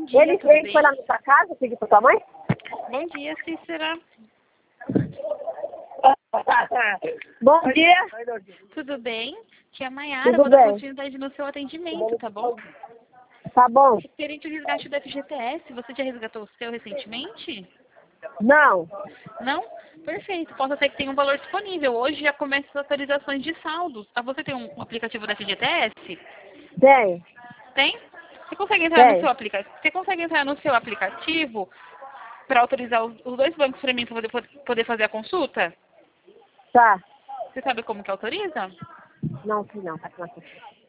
dia, Ele tudo foi bem? na nossa casa, pedir pra tua mãe? Bom dia, Cícera. Bom dia. Tudo bem? Tia Maiara, Tudo vou dar bem. continuidade no seu atendimento, tá bom? Tá bom. Referente ao resgate do FGTS, você já resgatou o seu recentemente? Não. Não? Perfeito. Posso ser que tenha um valor disponível. Hoje já começam as atualizações de saldos. Ah, você tem um aplicativo da FGTS? Tem. Tem? Você consegue entrar no Tem. seu aplicativo? Você consegue entrar no seu aplicativo para autorizar os dois bancos para mim para poder fazer a consulta? Tá. Você sabe como que autoriza? Não, sim, não. Tá aqui na frente.